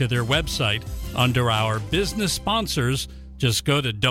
to their website under our business sponsors. Just go to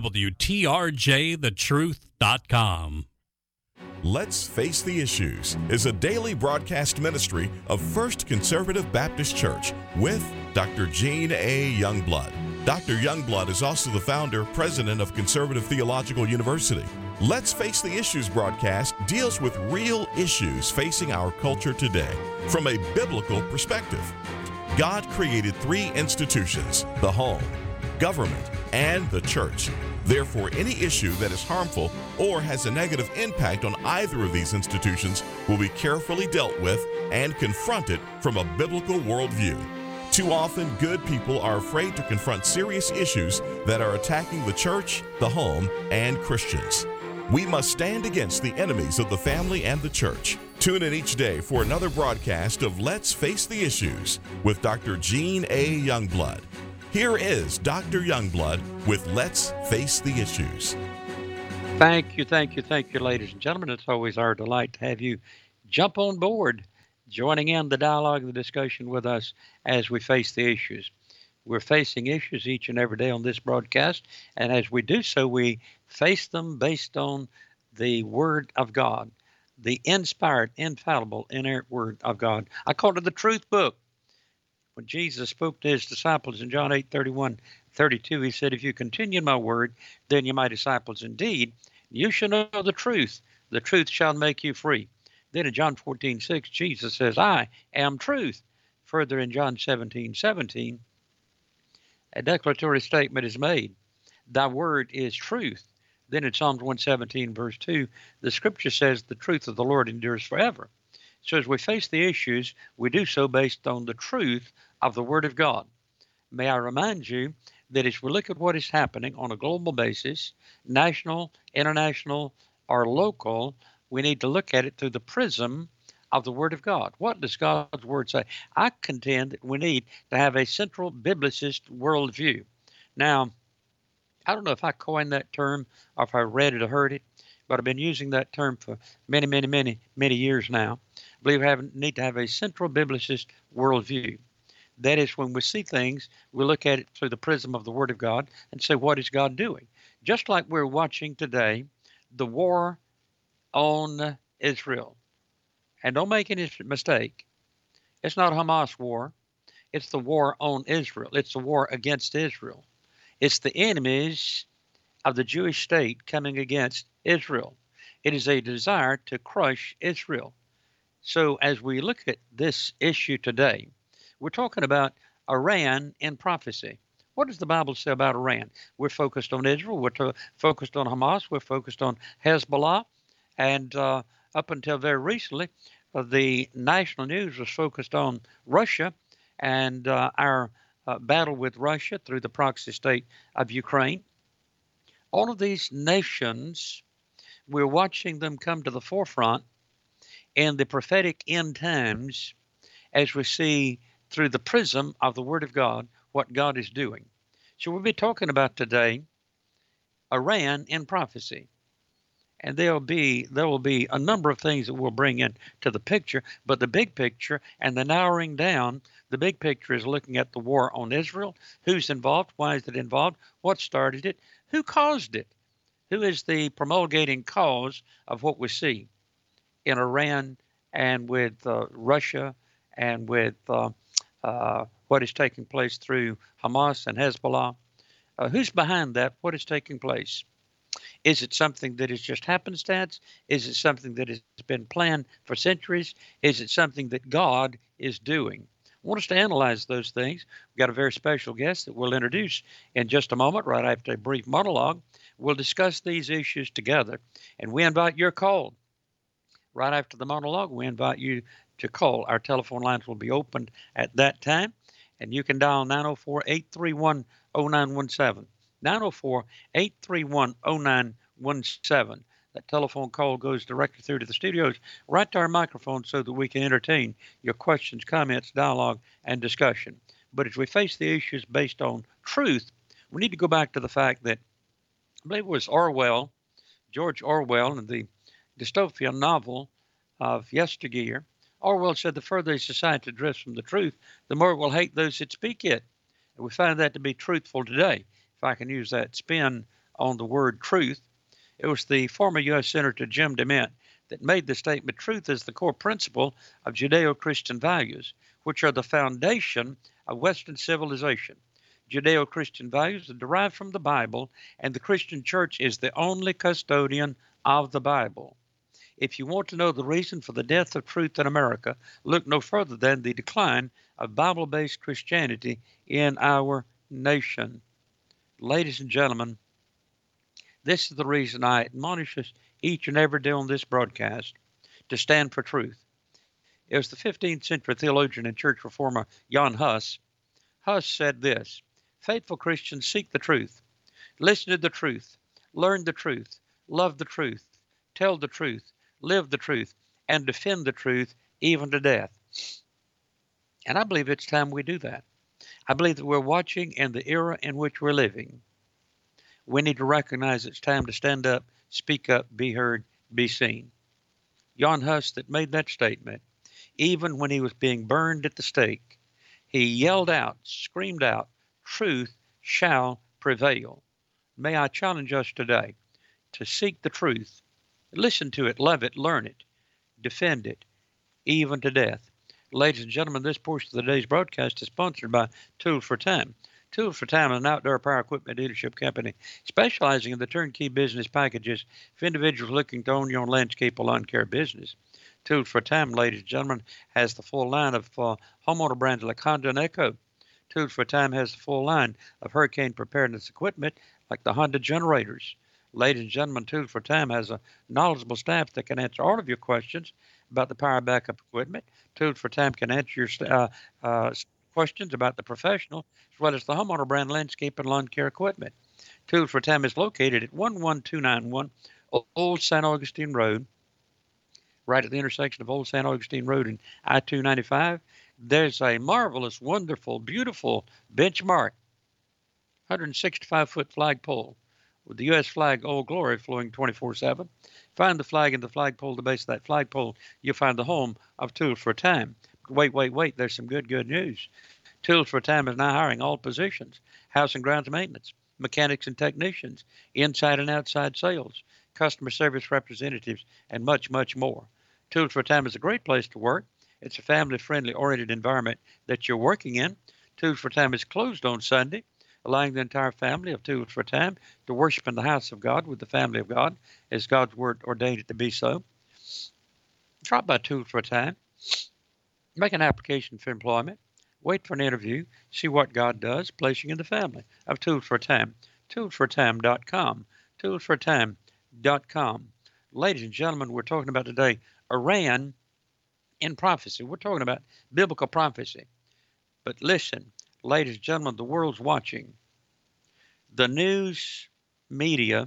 WTRJTheTruth.com. Let's Face the Issues is a daily broadcast ministry of First Conservative Baptist Church with Dr. Gene A. Youngblood. Dr. Youngblood is also the founder, president of Conservative Theological University. Let's Face the Issues broadcast deals with real issues facing our culture today from a biblical perspective. God created three institutions: the home, government, and the church. Therefore, any issue that is harmful or has a negative impact on either of these institutions will be carefully dealt with and confronted from a biblical worldview. Too often, good people are afraid to confront serious issues that are attacking the church, the home, and Christians. We must stand against the enemies of the family and the church. Tune in each day for another broadcast of Let's Face the Issues with Dr. Gene A. Youngblood. Here is Dr. Youngblood with Let's Face the Issues. Thank you, ladies and gentlemen. It's always our delight to have you jump on board, joining in the dialogue and the discussion with us as we face the issues. We're facing issues each and every day on this broadcast, and as we do so, we face them based on the Word of God, the inspired, infallible, inerrant Word of God. I call it the Truth Book. When Jesus spoke to his disciples in John 8:31-32, he said, "If you continue in my word, then you're my disciples indeed. You shall know the truth. The truth shall make you free." Then in John 14:6, Jesus says, "I am truth." Further in John 17:17, a declaratory statement is made. Thy word is truth. Then in Psalms 117, verse 2, the scripture says, "The truth of the Lord endures forever." So as we face the issues, we do so based on the truth of the Word of God. May I remind you that as we look at what is happening on a global basis, national, international, or local, we need to look at it through the prism of the Word of God. What does God's Word say? I contend that we need to have a central biblicist worldview. Now, I don't know if I coined that term or if I read it or heard it, but I've been using that term for many years now. I believe we need to have a central biblicist worldview. That is, when we see things, we look at it through the prism of the Word of God and say, what is God doing? Just like we're watching today, the war on Israel. And don't make any mistake, it's not Hamas war. It's the war on Israel. It's the war against Israel. It's the enemies of the Jewish state coming against Israel. It is a desire to crush Israel. So as we look at this issue today, we're talking about Iran in prophecy. What does the Bible say about Iran? We're focused on Israel. We're focused on Hamas. We're focused on Hezbollah. And up until very recently, the national news was focused on Russia and our battle with Russia through the proxy state of Ukraine. All of these nations, we're watching them come to the forefront in the prophetic end times as we see through the prism of the Word of God what God is doing. So we'll be talking about today Iran in prophecy. And there will be a number of things that we'll bring into the picture, but the big picture and the narrowing down, the big picture is looking at the war on Israel. Who's involved? Why is it involved? What started it? Who caused it? Who is the promulgating cause of what we see in Iran and with Russia and with what is taking place through Hamas and Hezbollah? Who's behind that? What is taking place? Is it something that is just happenstance? Is it something that has been planned for centuries? Is it something that God is doing? I want us to analyze those things. We've got a very special guest that we'll introduce in just a moment, right after a brief monologue. We'll discuss these issues together, and we invite your call. Right after the monologue, we invite you to call. Our telephone lines will be opened at that time, and you can dial 904-831-0917. 904-831-0917. That telephone call goes directly through to the studios, right to our microphone, so that we can entertain your questions, comments, dialogue, and discussion. But as we face the issues based on truth, we need to go back to the fact that, I believe it was George Orwell, in the dystopian novel of yesteryear. Orwell said, the further a society drifts from the truth, the more it will hate those that speak it. And we find that to be truthful today, if I can use that spin on the word truth. It was the former U.S. Senator Jim DeMint that made the statement, truth is the core principle of Judeo-Christian values, which are the foundation of Western civilization. Judeo-Christian values are derived from the Bible, and the Christian church is the only custodian of the Bible. If you want to know the reason for the death of truth in America, look no further than the decline of Bible-based Christianity in our nation. Ladies and gentlemen, this is the reason I admonish us each and every day on this broadcast to stand for truth. It was the 15th century theologian and church reformer Jan Hus. Hus said this, faithful Christians seek the truth, listen to the truth, learn the truth, love the truth, tell the truth, live the truth, and defend the truth even to death. And I believe it's time we do that. I believe that we're watching in the era in which we're living. We need to recognize it's time to stand up, speak up, be heard, be seen. Jan Hus that made that statement, even when he was being burned at the stake, he yelled out, screamed out, truth shall prevail. May I challenge us today to seek the truth, listen to it, love it, learn it, defend it, even to death. Ladies and gentlemen, this portion of the day's broadcast is sponsored by Tools for Time. Tools for Time is an outdoor power equipment dealership company specializing in the turnkey business packages for individuals looking to own your own landscape or lawn care business. Tools for Time, ladies and gentlemen, has the full line of homeowner brands like Honda and Echo. Tools for Time has the full line of hurricane preparedness equipment like the Honda generators. Ladies and gentlemen, Tools for Time has a knowledgeable staff that can answer all of your questions about the power backup equipment. Tools for Time can answer your questions about the professional as well as the homeowner brand landscape and lawn care equipment. Tools for Time is located at 11291 Old San Augustine Road, right at the intersection of Old San Augustine Road and I-295. There's a marvelous, wonderful, beautiful benchmark, 165-foot flagpole with the U.S. flag, Old Glory, flowing 24/7. Find the flag and the flagpole, the base of that flagpole, you'll find the home of Tools for Time. Wait, there's some good news. Tools for Time is now hiring all positions, house and grounds maintenance, mechanics and technicians, inside and outside sales, customer service representatives, and much, much more. Tools for Time is a great place to work. It's a family-friendly oriented environment that you're working in. Tools for Time is closed on Sunday, allowing the entire family of Tools for Time to worship in the house of God with the family of God, as God's word ordained it to be so. Drop by Tools for Time. Make an application for employment. Wait for an interview. See what God does, placing in the family of Tools for Time. ToolsForTime.com. ToolsForTime.com. Ladies and gentlemen, we're talking about today Iran in prophecy. We're talking about biblical prophecy. But listen, ladies and gentlemen, the world's watching. The news media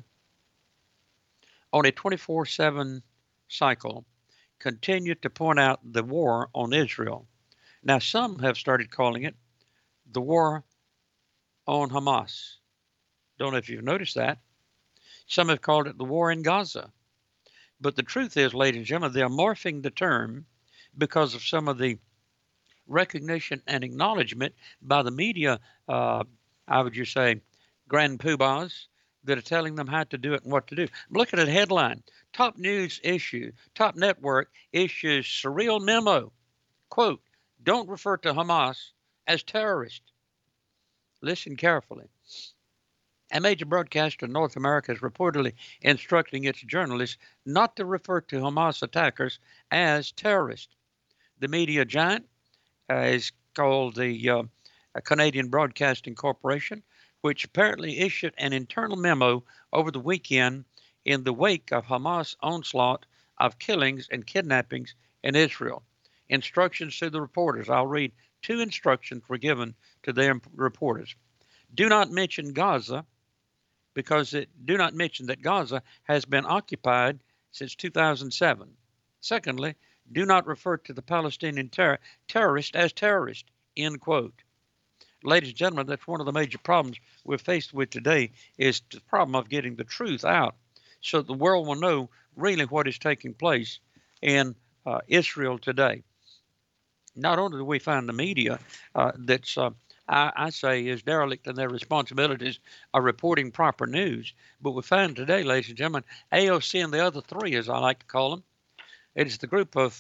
on a 24/7 cycle continue to point out the war on Israel. Now, some have started calling it the war on Hamas. Don't know if you've noticed that. Some have called it the war in Gaza. But the truth is, ladies and gentlemen, they're morphing the term because of some of the recognition and acknowledgement by the media, I would just say, grand poobahs that are telling them how to do it and what to do. Look at a headline. Top news issue, top network issues surreal memo. Quote, don't refer to Hamas as terrorist. Listen carefully. A major broadcaster in North America is reportedly instructing its journalists not to refer to Hamas attackers as terrorists. The media giant is called the Canadian Broadcasting Corporation, which apparently issued an internal memo over the weekend in the wake of Hamas' onslaught of killings and kidnappings in Israel. Instructions to the reporters. I'll read two instructions were given to their reporters. Do not mention Gaza, because do not mention that Gaza has been occupied since 2007. Secondly, do not refer to the Palestinian terrorist as terrorist, end quote. Ladies and gentlemen, that's one of the major problems we're faced with today, is the problem of getting the truth out so the world will know really what is taking place in Israel today. Not only do we find the media that's I say, is derelict in their responsibilities of reporting proper news. But we found today, ladies and gentlemen, AOC and the other three, as I like to call them, it is the group of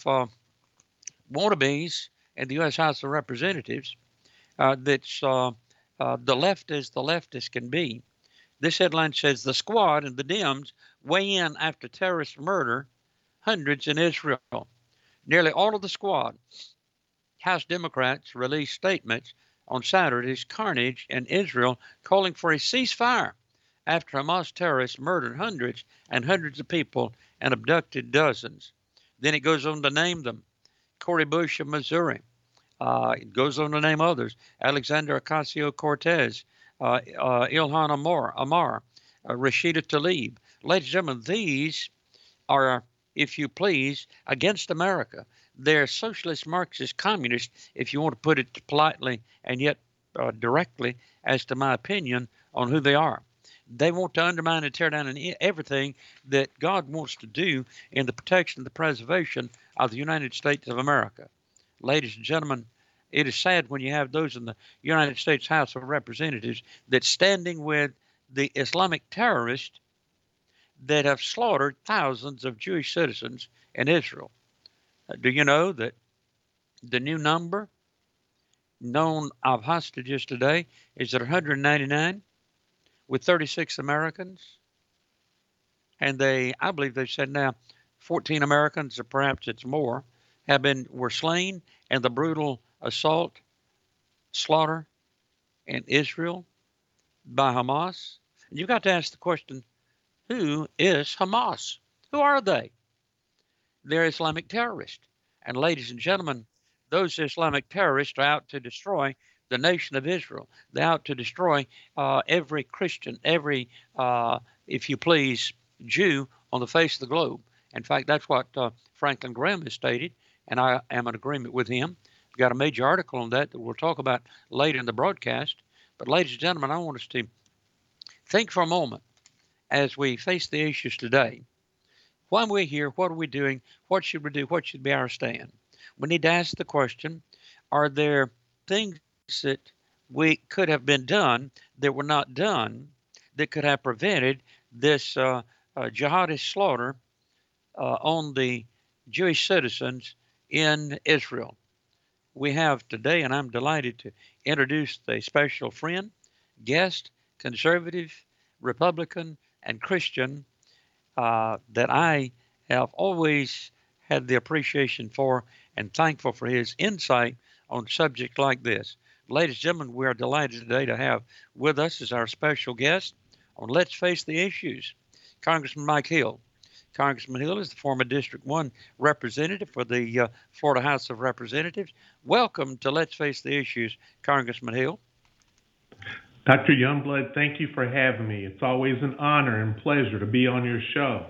wannabes in the U.S. House of Representatives that's the left as the left as can be. This headline says the squad and the Dems weigh in after terrorist murder hundreds in Israel. Nearly all of the squad, House Democrats, released statements on Saturday's carnage in Israel calling for a ceasefire after Hamas terrorists murdered hundreds and hundreds of people and abducted dozens. Then it goes on to name them. Cori Bush of Missouri. It goes on to name others. Alexander Ocasio-Cortez, Ilhan Omar, Rashida Tlaib. Ladies and gentlemen, these are, if you please, against America. They're socialist, Marxist, communist, if you want to put it politely and yet directly, as to my opinion on who they are. They want to undermine and tear down everything that God wants to do in the protection and the preservation of the United States of America. Ladies and gentlemen, it is sad when you have those in the United States House of Representatives that standing with the Islamic terrorists that have slaughtered thousands of Jewish citizens in Israel. Do you know that the new number known of hostages today is at 199 with 36 Americans? And I believe they've said now 14 Americans, or perhaps it's more, were slain in the brutal assault, slaughter in Israel by Hamas. And you've got to ask the question, who is Hamas? Who are they? They're Islamic terrorists. And ladies and gentlemen, those Islamic terrorists are out to destroy the nation of Israel. They're out to destroy every Christian, every, if you please, Jew on the face of the globe. In fact, that's what Franklin Graham has stated, and I am in agreement with him. We've got a major article on that we'll talk about later in the broadcast. But ladies and gentlemen, I want us to think for a moment as we face the issues today. Why are we here? What are we doing? What should we do? What should be our stand? We need to ask the question, are there things that we could have been done that were not done that could have prevented this jihadist slaughter on the Jewish citizens in Israel? We have today, and I'm delighted to introduce a special friend, guest, conservative, Republican, and Christian that I have always had the appreciation for and thankful for his insight on subjects like this. Ladies and gentlemen, we are delighted today to have with us as our special guest on Let's Face the Issues, Congressman Mike Hill. Congressman Hill is the former District 1 representative for the Florida House of Representatives. Welcome to Let's Face the Issues, Congressman Hill. Dr. Youngblood, thank you for having me. It's always an honor and pleasure to be on your show.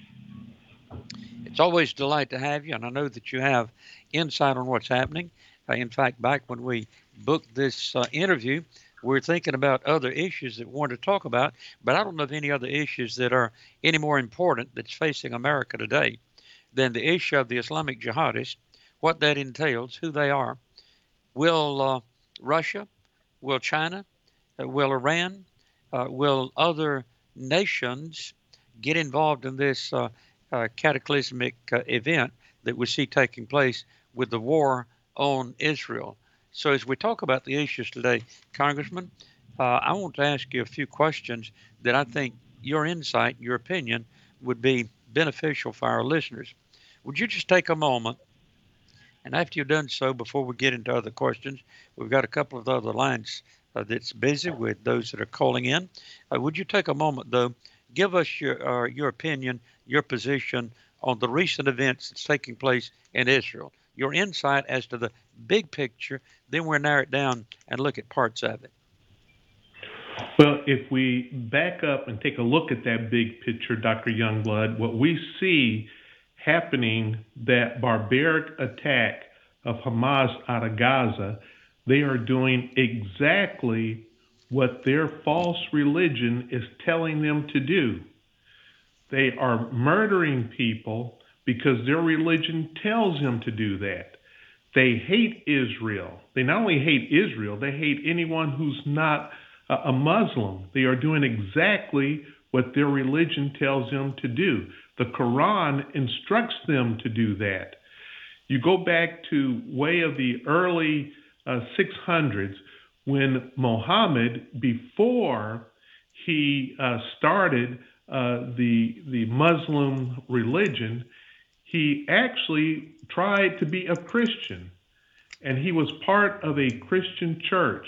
It's always a delight to have you, and I know that you have insight on what's happening. In fact, back when we booked this interview, we were thinking about other issues that we wanted to talk about, but I don't know of any other issues that are any more important that's facing America today than the issue of the Islamic jihadists, what that entails, who they are. Will Russia, will China, will Iran, will other nations get involved in this cataclysmic event that we see taking place with the war on Israel? So as we talk about the issues today, Congressman, I want to ask you a few questions that I think your insight, your opinion would be beneficial for our listeners. Would you just take a moment, and after you've done so, before we get into other questions, we've got a couple of other lines that's busy with those that are calling in. Would you take a moment, though, give us your opinion, your position on the recent events that's taking place in Israel, your insight as to the big picture, then we'll narrow it down and look at parts of it. Well, if we back up and take a look at that big picture, Dr. Youngblood, what we see happening, that barbaric attack of Hamas out of Gaza, they are doing exactly what their false religion is telling them to do. They are murdering people because their religion tells them to do that. They hate Israel. They not only hate Israel, they hate anyone who's not a Muslim. They are doing exactly what their religion tells them to do. The Quran instructs them to do that. You go back to way of the early 600s when Muhammad, before he started the Muslim religion, he actually tried to be a Christian, and he was part of a Christian church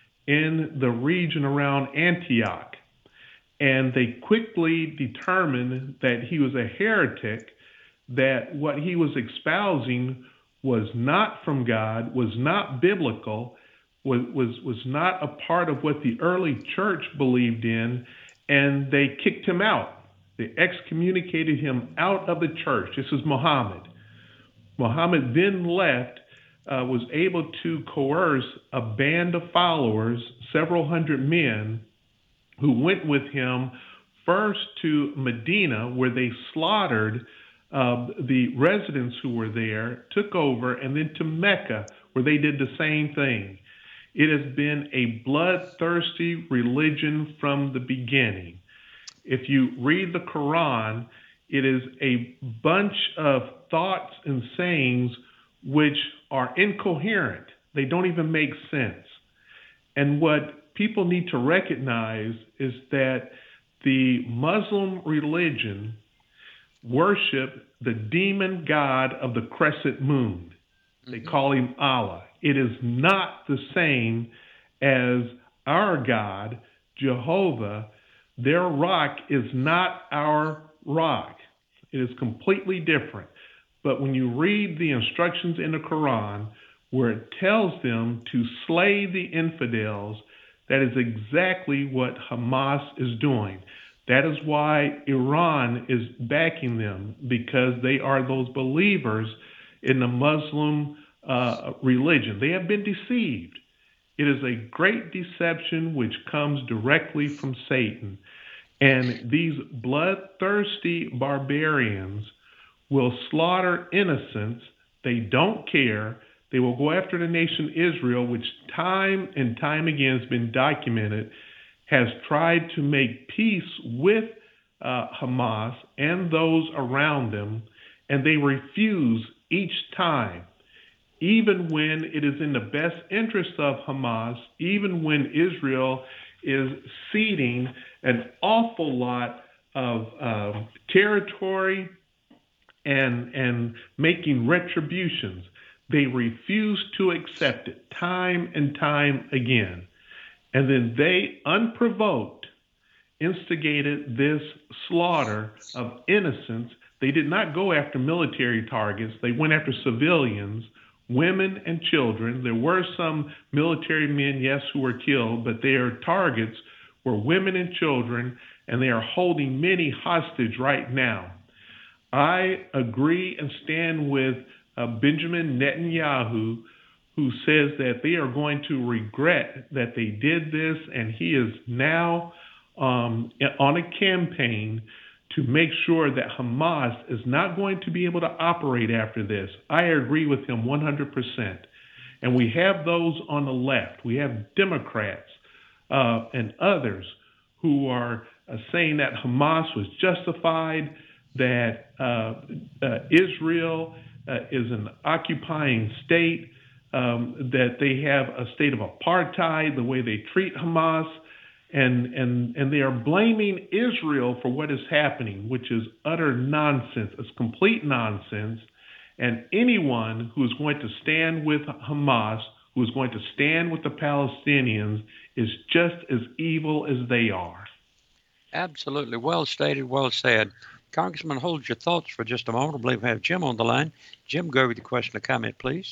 in the region around Antioch. And they quickly determined that he was a heretic, that what he was espousing was not from God, was not biblical, was not a part of what the early church believed in, and they kicked him out. They excommunicated him out of the church. This is Muhammad. Muhammad then left, was able to coerce a band of followers, several hundred men, who went with him first to Medina, where they slaughtered the residents who were there, took over, and then to Mecca, where they did the same thing. It has been a bloodthirsty religion from the beginning. If you read the Quran, it is a bunch of thoughts and sayings which are incoherent. They don't even make sense. And what people need to recognize is that the Muslim religion worship the demon god of the crescent moon. They call him Allah. It is not the same as our God, Jehovah. Their rock is not our rock. It is completely different. But when you read the instructions in the Quran, where it tells them to slay the infidels, that is exactly what Hamas is doing. That is why Iran is backing them, because they are those believers in the Muslim religion. They have been deceived. It is a great deception which comes directly from Satan. And these bloodthirsty barbarians will slaughter innocents. They don't care. They will go after the nation Israel, which time and time again has been documented, has tried to make peace with Hamas and those around them, and they refuse each time. Even when it is in the best interest of Hamas, even when Israel is ceding an awful lot of territory and making retributions, they refuse to accept it time and time again. And then they, unprovoked, instigated this slaughter of innocents. They did not go after military targets. They went after civilians, women and children. There were some military men, yes, who were killed, but their targets were women and children, and they are holding many hostage right now. I agree and stand with Benjamin Netanyahu, who says that they are going to regret that they did this, and he is now on a campaign to make sure that Hamas is not going to be able to operate after this. I agree with him 100%. And we have those on the left. We have Democrats and others who are saying that Hamas was justified, that Israel is an occupying state, that they have a state of apartheid, the way they treat Hamas, and they are blaming Israel for what is happening, which is utter nonsense. It's complete nonsense. And anyone who is going to stand with Hamas, who is going to stand with the Palestinians, is just as evil as they are. Absolutely. Well stated, well said. Congressman, hold your thoughts for just a moment. I believe we have Jim on the line. Jim, go over the question or comment, please.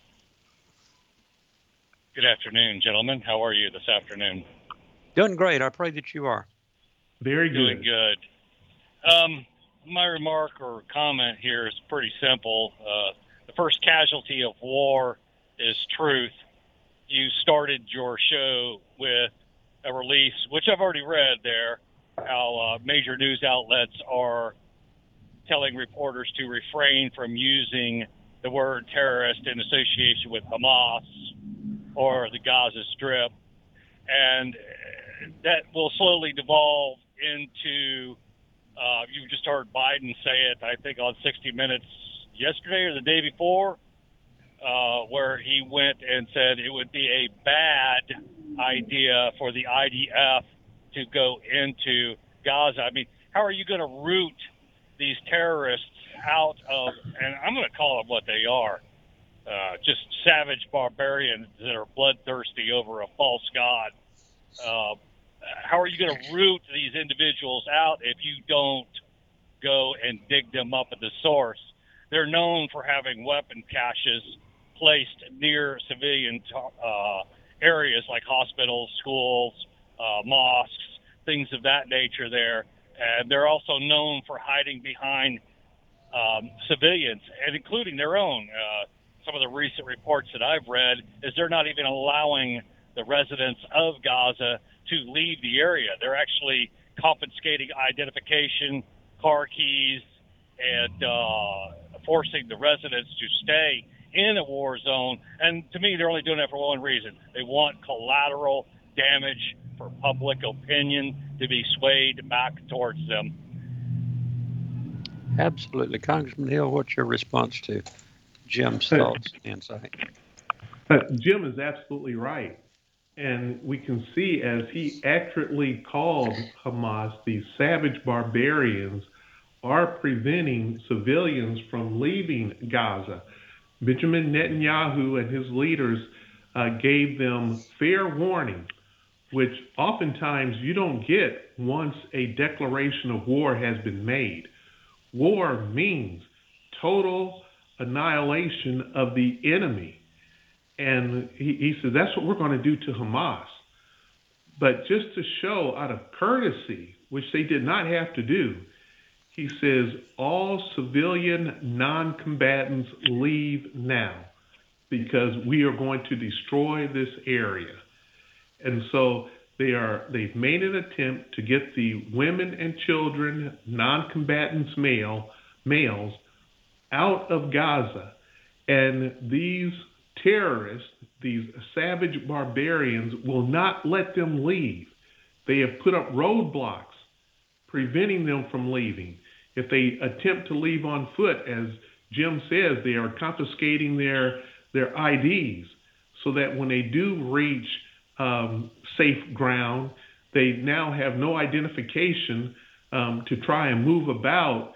Good afternoon, gentlemen. How are you this afternoon? Doing great. I pray that you are. Very good. Doing good. My remark or comment here is pretty simple. The first casualty of war is truth. You started your show with a release, which I've already read there, how major news outlets are telling reporters to refrain from using the word terrorist in association with Hamas or the Gaza Strip. And that will slowly devolve into, you just heard Biden say it, I think, on 60 Minutes yesterday or the day before, where he went and said it would be a bad idea for the IDF to go into Gaza. I mean, how are you going to root these terrorists out of, and I'm going to call them what they are, just savage barbarians that are bloodthirsty over a false god. How are you going to root these individuals out if you don't go and dig them up at the source? They're known for having weapon caches placed near civilian areas like hospitals, schools, mosques, things of that nature there. And they're also known for hiding behind civilians, and including their own. Some of the recent reports that I've read is they're not even allowing the residents of Gaza to leave the area. They're actually confiscating identification, car keys, and forcing the residents to stay in a war zone. And to me, they're only doing that for one reason. They want collateral damage for public opinion to be swayed back towards them. Absolutely. Congressman Hill, what's your response to Jim's thoughts and insight? Jim is absolutely right. And we can see, as he accurately called Hamas, these savage barbarians are preventing civilians from leaving Gaza. Benjamin Netanyahu and his leaders gave them fair warning, which oftentimes you don't get once a declaration of war has been made. War means total annihilation of the enemy. And he said, that's what we're going to do to Hamas. But just to show out of courtesy, which they did not have to do, he says, all civilian non-combatants leave now because we are going to destroy this area. And so they've made an attempt to get the women and children, non-combatants males, out of Gaza. And these terrorists, these savage barbarians, will not let them leave. They have put up roadblocks preventing them from leaving. If they attempt to leave on foot, as Jim says, they are confiscating their IDs so that when they do reach safe ground, they now have no identification to try and move about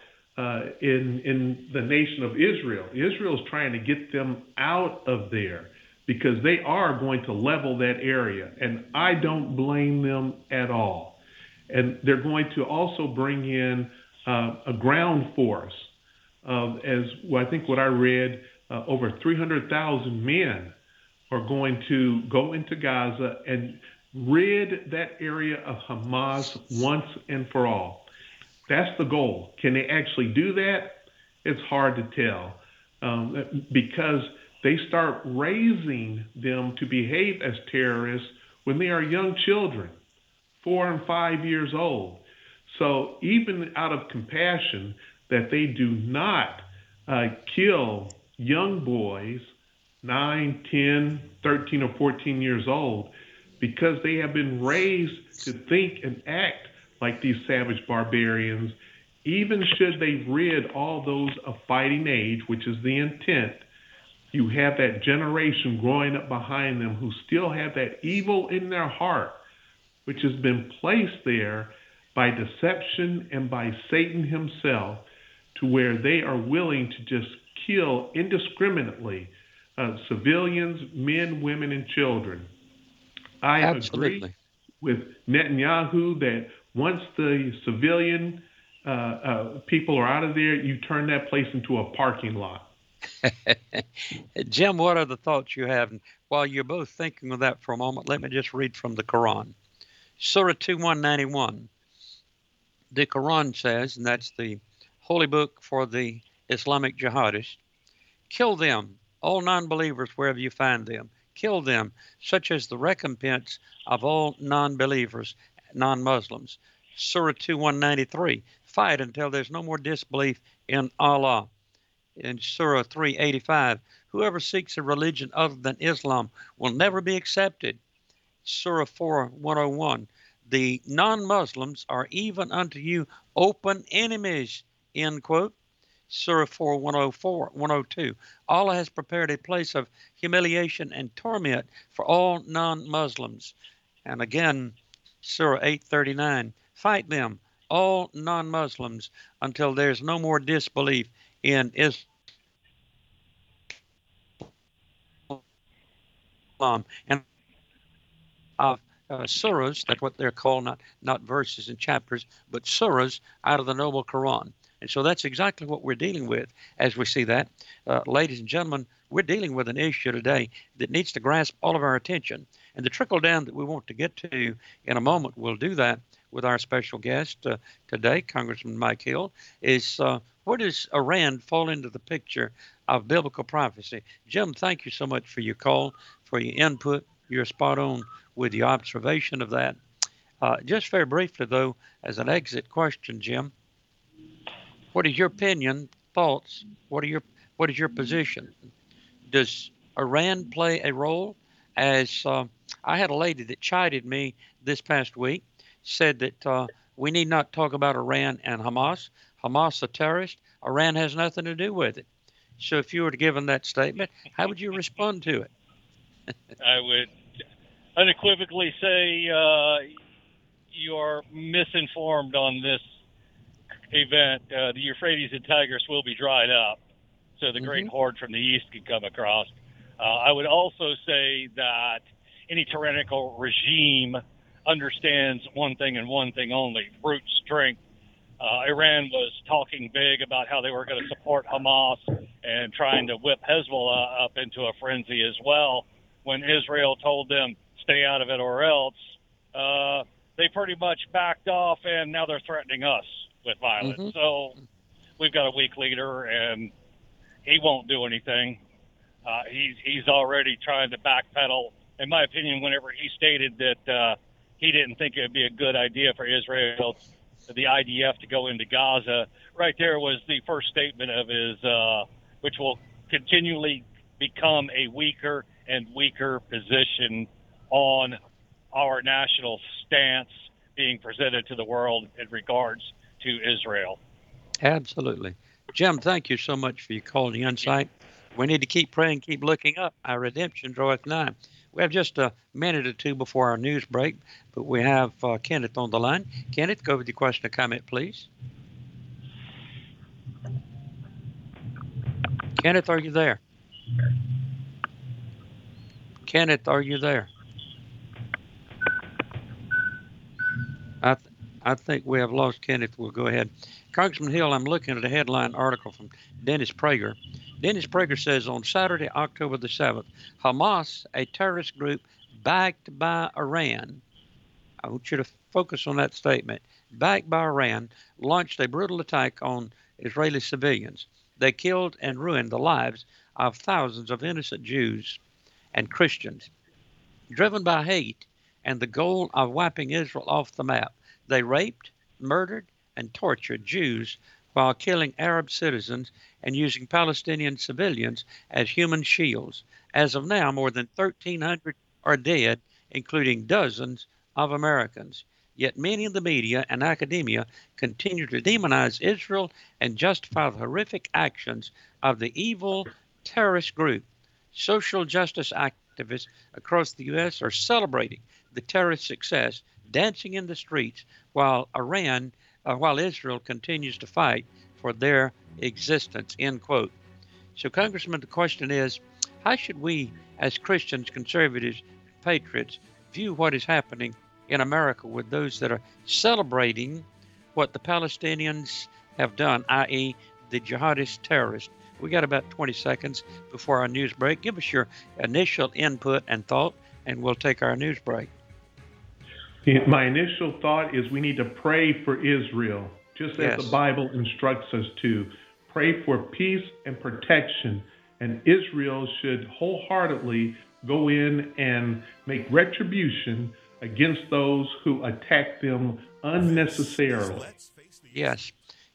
in the nation of Israel. Israel is trying to get them out of there because they are going to level that area, and I don't blame them at all. And they're going to also bring in a ground force as well, I think what I read, over 300,000 men are going to go into Gaza and rid that area of Hamas once and for all. That's the goal. Can they actually do that? It's hard to tell because they start raising them to behave as terrorists when they are young children, 4 and 5 years old. So even out of compassion that they do not kill young boys, 9, 10, 13, or 14 years old, because they have been raised to think and act like these savage barbarians, even should they rid all those of fighting age, which is the intent, you have that generation growing up behind them who still have that evil in their heart, which has been placed there by deception and by Satan himself, to where they are willing to just kill indiscriminately civilians, men, women, and children. I agree with Netanyahu that once the civilian people are out of there, you turn that place into a parking lot. Jim, what are the thoughts you have? And while you're both thinking of that for a moment, let me just read from the Quran. Surah 2:191. The Quran says, and that's the holy book for the Islamic jihadists, kill them, all non-believers wherever you find them. Kill them, such as the recompense of all non-believers, non-Muslims. Surah 2:193. Fight until there's no more disbelief in Allah. in Surah 385. Whoever seeks a religion other than Islam will never be accepted. Surah 4:101. The non-Muslims are even unto you open enemies, end quote. Surah 4:102. Allah has prepared a place of humiliation and torment for all non-Muslims. And again, Surah 8:39. Fight them, all non-Muslims, until there's no more disbelief in Islam. And surahs, that's what they're called, not verses and chapters, but surahs out of the Noble Quran. And so that's exactly what we're dealing with as we see that. Ladies and gentlemen, we're dealing with an issue today that needs to grasp all of our attention. And the trickle down that we want to get to in a moment, we'll do that with our special guest today, Congressman Mike Hill, is where does Iran fall into the picture of biblical prophecy? Jim, thank you so much for your call, for your input. You're spot on with your observation of that. Just very briefly, though, as an exit question, Jim, what is your opinion, thoughts? What is your position? Does Iran play a role? As I had a lady that chided me this past week, said that we need not talk about Iran and Hamas. Hamas a terrorist. Iran has nothing to do with it. So if you were to give them that statement, how would you respond to it? I would unequivocally say you are misinformed on this event. The Euphrates and Tigris will be dried up, so the great horde from the east can come across. I would also say that any tyrannical regime understands one thing and one thing only: brute strength. Iran was talking big about how they were going to support Hamas and trying to whip Hezbollah up into a frenzy as well. When Israel told them, stay out of it or else, they pretty much backed off, and now they're threatening us with violence. So we've got a weak leader, and he won't do anything. He's already trying to backpedal. In my opinion, whenever he stated that he didn't think it would be a good idea for Israel, the IDF, to go into Gaza, right there was the first statement of his, which will continually become a weaker and weaker position on our national stance being presented to the world in regards to Israel. Absolutely. Jim, thank you so much for your call and your insight. We need to keep praying, keep looking up. Our redemption draweth nigh. We have just a minute or two before our news break, but we have Kenneth on the line. Kenneth, go with your question or comment, please. Kenneth, are you there? Kenneth, are you there? I think we have lost Kenneth. We'll go ahead. Congressman Hill, I'm looking at a headline article from Dennis Prager. Dennis Prager says on Saturday, October the 7th, Hamas, a terrorist group backed by Iran, I want you to focus on that statement, backed by Iran, launched a brutal attack on Israeli civilians. They killed and ruined the lives of thousands of innocent Jews and Christians. Driven by hate and the goal of wiping Israel off the map, they raped, murdered, and tortured Jews while killing Arab citizens and using Palestinian civilians as human shields. As of now, more than 1,300 are dead, including dozens of Americans. Yet many in the media and academia continue to demonize Israel and justify the horrific actions of the evil terrorist group. Social justice activists across the U.S. are celebrating the terrorist success, dancing in the streets, while Israel continues to fight for their existence, end quote. So, Congressman, the question is, how should we, as Christians, conservatives, patriots, view what is happening in America with those that are celebrating what the Palestinians have done, i.e. the jihadist terrorists? We got about 20 seconds before our news break. Give us your initial input and thought, and we'll take our news break. My initial thought is we need to pray for Israel, just as the Bible instructs us to. Pray for peace and protection, and Israel should wholeheartedly go in and make retribution against those who attack them unnecessarily. Yes.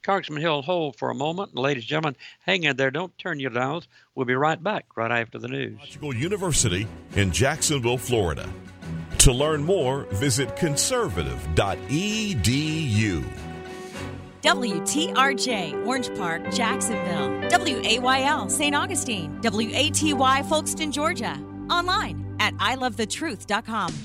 Congressman Hill, hold for a moment. Ladies and gentlemen, hang in there. Don't turn your dials. We'll be right back right after the news. University in Jacksonville, Florida. To learn more, visit conservative.edu. WTRJ, Orange Park, Jacksonville. WAYL, St. Augustine. WATY, Folkston, Georgia. Online at ilovethetruth.com.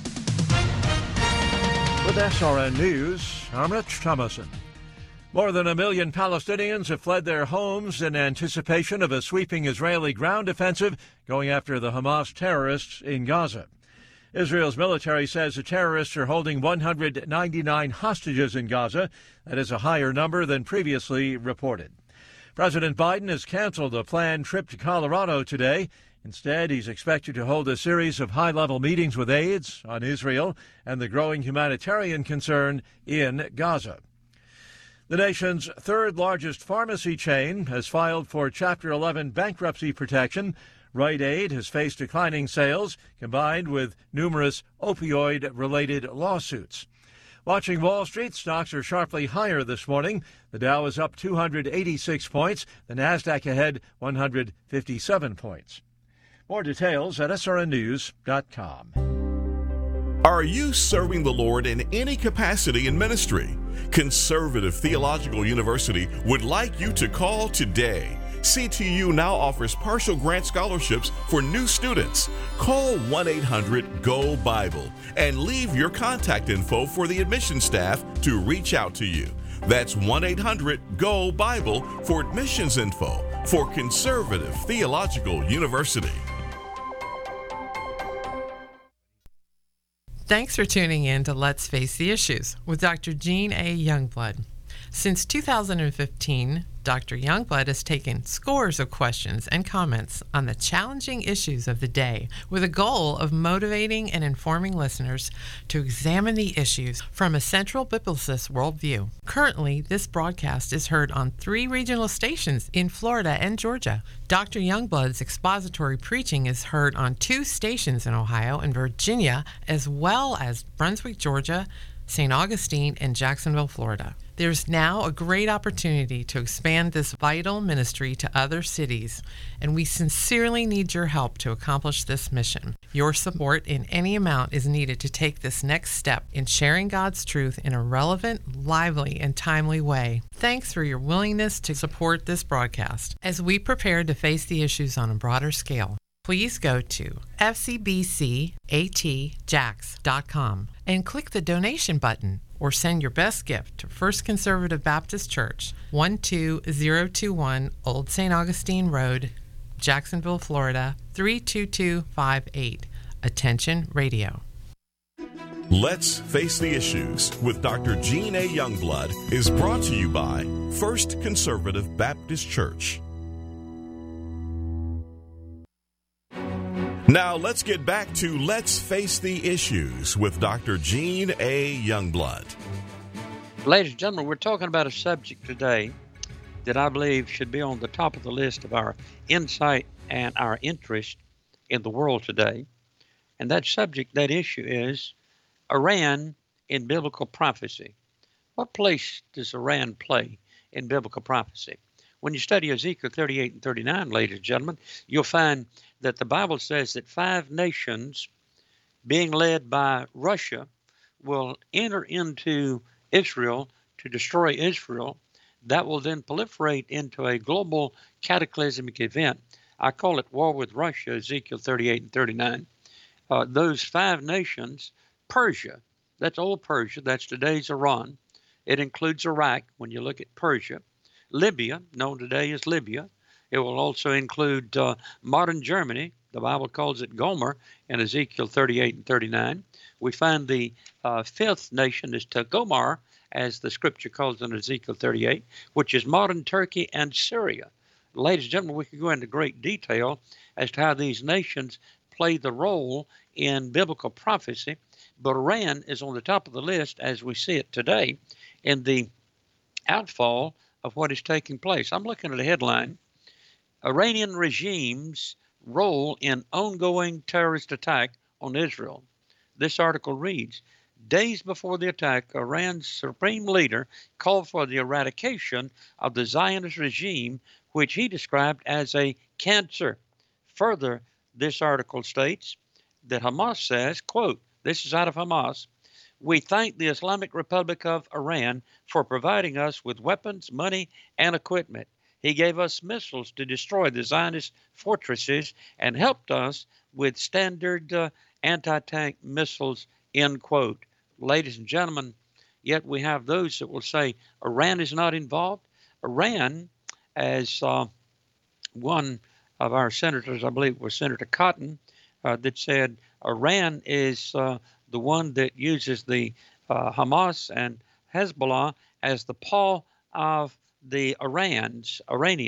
With SRN News, I'm Rich Thomason. More than 1 million Palestinians have fled their homes in anticipation of a sweeping Israeli ground offensive going after the Hamas terrorists in Gaza. Israel's military says the terrorists are holding 199 hostages in Gaza. That is a higher number than previously reported. President Biden has canceled a planned trip to Colorado today. Instead, he's expected to hold a series of high-level meetings with aides on Israel and the growing humanitarian concern in Gaza. The nation's third-largest pharmacy chain has filed for Chapter 11 bankruptcy protection. Rite Aid has faced declining sales, combined with numerous opioid-related lawsuits. Watching Wall Street, stocks are sharply higher this morning. The Dow is up 286 points. The Nasdaq ahead 157 points. More details at srnnews.com. Are you serving the Lord in any capacity in ministry? Conservative Theological University would like you to call today. CTU now offers partial grant scholarships for new students. Call 1-800-GO-BIBLE and leave your contact info for the admission staff to reach out to you. That's 1-800-GO-BIBLE for admissions info for Conservative Theological University. Thanks for tuning in to Let's Face the Issues with Dr. Jean A. Youngblood. Since 2015, Dr. Youngblood has taken scores of questions and comments on the challenging issues of the day with a goal of motivating and informing listeners to examine the issues from a central biblicist worldview. Currently, this broadcast is heard on 3 regional stations in Florida and Georgia. Dr. Youngblood's expository preaching is heard on 2 stations in Ohio and Virginia, as well as Brunswick, Georgia, St. Augustine, and Jacksonville, Florida. There's now a great opportunity to expand this vital ministry to other cities, and we sincerely need your help to accomplish this mission. Your support in any amount is needed to take this next step in sharing God's truth in a relevant, lively, and timely way. Thanks for your willingness to support this broadcast as we prepare to face the issues on a broader scale. Please go to fcbcatjax.com and click the donation button, or send your best gift to First Conservative Baptist Church, 12021 Old St. Augustine Road, Jacksonville, Florida, 32258. Attention Radio. Let's Face the Issues with Dr. Jean A. Youngblood is brought to you by First Conservative Baptist Church. Now let's get back to Let's Face the Issues with Dr. Jean A. Youngblood. Ladies and gentlemen, we're talking about a subject today that I believe should be on the top of the list of our insight and our interest in the world today. And that subject, that issue is Iran in biblical prophecy. What place does Iran play in biblical prophecy? When you study Ezekiel 38 and 39, ladies and gentlemen, you'll find that the Bible says that 5 nations being led by Russia will enter into Israel to destroy Israel. That will then proliferate into a global cataclysmic event. I call it War with Russia, Ezekiel 38 and 39. Those 5 nations, Persia, that's old Persia, that's today's Iran. It includes Iraq when you look at Persia. Libya, known today as Libya. It will also include modern Germany. The Bible calls it Gomer in Ezekiel 38 and 39. We find the 5th nation is Tagomar, as the scripture calls it in Ezekiel 38, which is modern Turkey and Syria. Ladies and gentlemen, we could go into great detail as to how these nations play the role in biblical prophecy, but Iran is on the top of the list as we see it today in the outfall of what is taking place. I'm looking at a headline, Iranian regime's role in ongoing terrorist attack on Israel. This article reads, Days before the attack, Iran's supreme leader called for the eradication of the Zionist regime, which he described as a cancer. Further, this article states that Hamas says, quote, this is out of Hamas, we thank the Islamic Republic of Iran for providing us with weapons, money, and equipment. He gave us missiles to destroy the Zionist fortresses and helped us with standard anti-tank missiles, end quote. Ladies and gentlemen, yet we have those that will say Iran is not involved. Iran, as one of our senators, I believe it was Senator Cotton, that said Iran is the one that uses the Hamas and Hezbollah as the paw of the Iranians'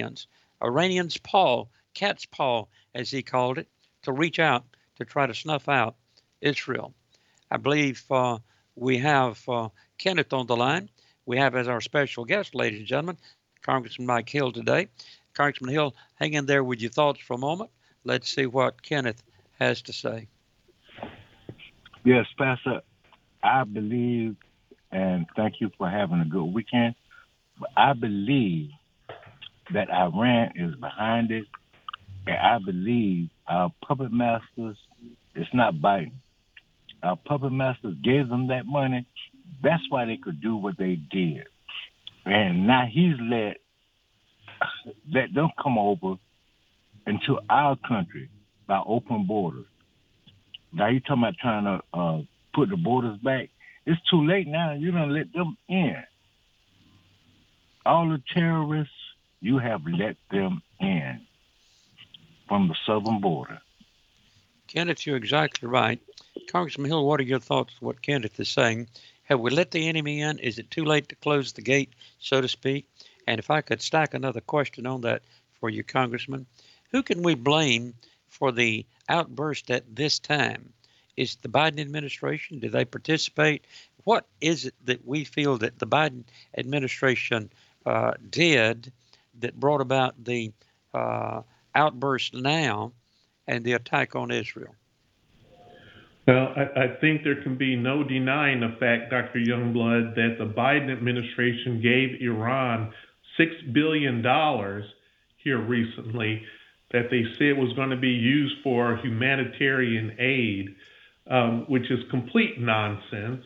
paw, cat's paw, as he called it, to reach out to try to snuff out Israel. I believe we have Kenneth on the line. We have as our special guest, ladies and gentlemen, Congressman Mike Hill today. Congressman Hill, hang in there with your thoughts for a moment. Let's see what Kenneth has to say. Yes, Pastor, I believe, and thank you for having a good weekend, but I believe that Iran is behind it, and I believe our puppet masters, it's not Biden. Our puppet masters gave them that money. That's why they could do what they did. And now he's let them come over into our country by open borders. Now you're talking about trying to put the borders back. It's too late now. You don't let them in. All the terrorists, you have let them in from the southern border. Kenneth, you're exactly right. Congressman Hill, what are your thoughts on what Kenneth is saying? Have we let the enemy in? Is it too late to close the gate, so to speak? And if I could stack another question on that for you, Congressman, who can we blame for the outburst at this time? Is it the Biden administration? Do they participate? What is it that we feel that the Biden administration did that brought about the outburst now and the attack on Israel? Well, I think there can be no denying the fact, Dr. Youngblood, that the Biden administration gave Iran $6 billion here recently that they said was going to be used for humanitarian aid, which is complete nonsense.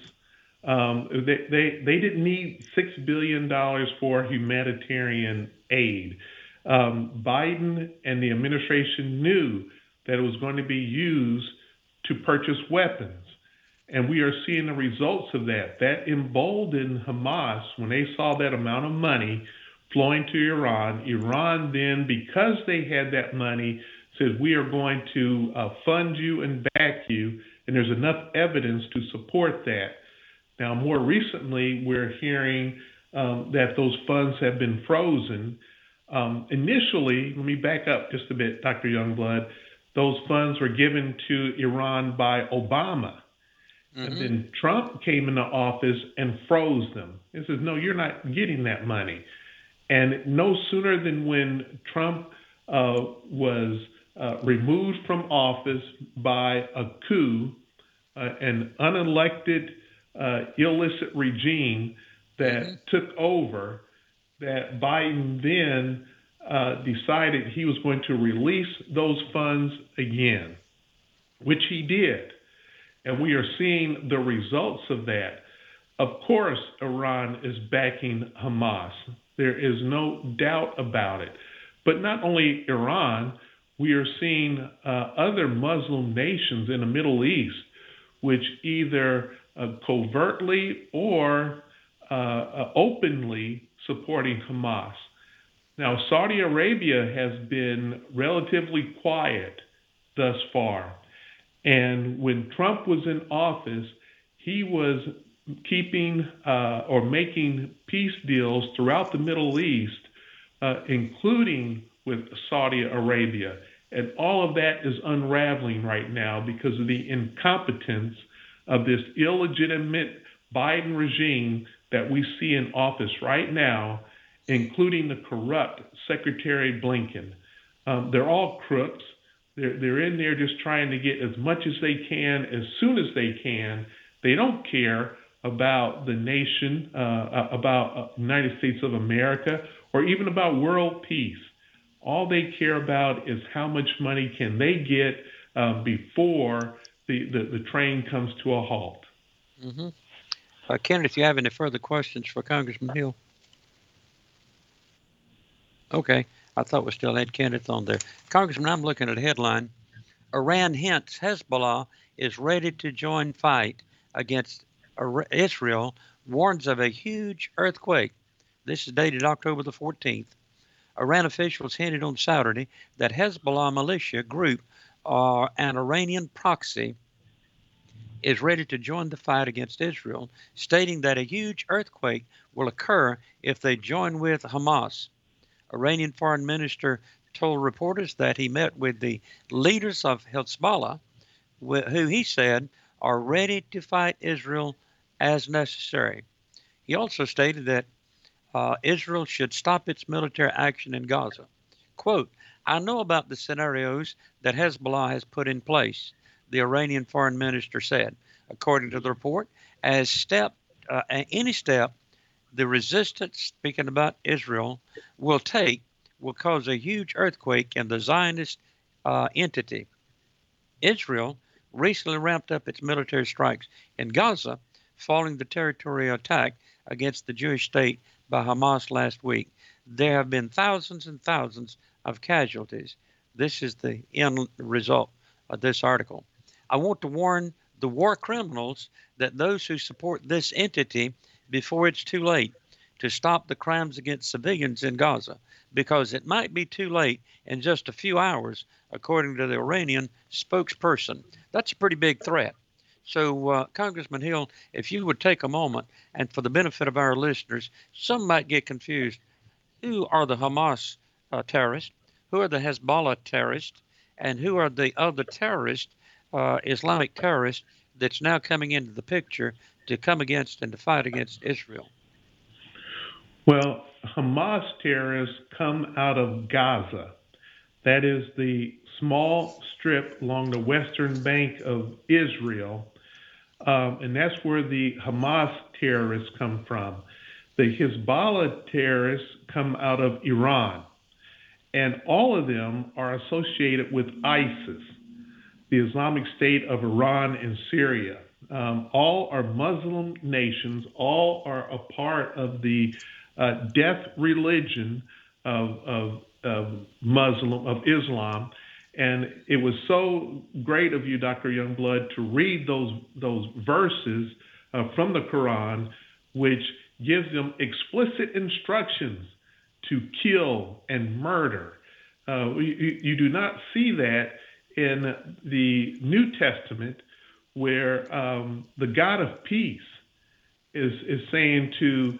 They didn't need $6 billion for humanitarian aid. Biden and the administration knew that it was going to be used to purchase weapons. And we are seeing the results of that. That emboldened Hamas when they saw that amount of money flowing to Iran. Iran then, because they had that money, said, we are going to fund you and back you. And there's enough evidence to support that. Now, more recently, we're hearing that those funds have been frozen. Initially, let me back up just a bit, Dr. Youngblood. Those funds were given to Iran by Obama. Mm-hmm. And then Trump came into office and froze them. He says, no, you're not getting that money. And no sooner than when Trump was removed from office by a coup, an unelected, illicit regime that took over, that Biden then decided he was going to release those funds again, which he did. And we are seeing the results of that. Of course, Iran is backing Hamas. There is no doubt about it. But not only Iran, we are seeing other Muslim nations in the Middle East, which either covertly or openly supporting Hamas. Now, Saudi Arabia has been relatively quiet thus far. And when Trump was in office, he was keeping or making peace deals throughout the Middle East, including with Saudi Arabia. And all of that is unraveling right now because of the incompetence of this illegitimate Biden regime that we see in office right now, including the corrupt Secretary Blinken. They're all crooks. They're in there just trying to get as much as they can, as soon as they can. They don't care about the nation, about United States of America, or even about world peace. All they care about is how much money can they get before the train comes to a halt. Mm-hmm. Kenneth, do you have any further questions for Congressman Hill? Okay, I thought we still had Kenneth on there. Congressman, I'm looking at a headline. Iran hints Hezbollah is ready to join fight against Israel, warns of a huge earthquake. This is dated October the 14th. Iran officials hinted on Saturday that Hezbollah militia group, an Iranian proxy, is ready to join the fight against Israel, stating that a huge earthquake will occur if they join with Hamas. Iranian foreign minister told reporters that he met with the leaders of Hezbollah, who he said are ready to fight Israel as necessary. He also stated that Israel should stop its military action in Gaza. Quote, I know about the scenarios that Hezbollah has put in place, the Iranian foreign minister said. According to the report, any step the resistance, speaking about Israel, will take will cause a huge earthquake in the Zionist entity. Israel recently ramped up its military strikes in Gaza following the territorial attack against the Jewish state by Hamas last week. There have been thousands and thousands of casualties. This is the end result of this article. I want to warn the war criminals that those who support this entity before it's too late to stop the crimes against civilians in Gaza, because it might be too late in just a few hours, according to the Iranian spokesperson. That's a pretty big threat. So, Congressman Hill, if you would take a moment, and for the benefit of our listeners, some might get confused. Who are the Hamas terrorists? Who are the Hezbollah terrorists? And who are the other terrorists, Islamic terrorists, that's now coming into the picture to come against and to fight against Israel? Well, Hamas terrorists come out of Gaza. That is the small strip along the western bank of Israel. And that's where the Hamas terrorists come from. The Hezbollah terrorists come out of Iran. And all of them are associated with ISIS, the Islamic State of Iran and Syria. All are Muslim nations. All are a part of the death religion of Islam. And it was so great of you, Dr. Youngblood, to read those verses from the Quran, which gives them explicit instructions to kill and murder. You do not see that in the New Testament, where the God of peace is saying to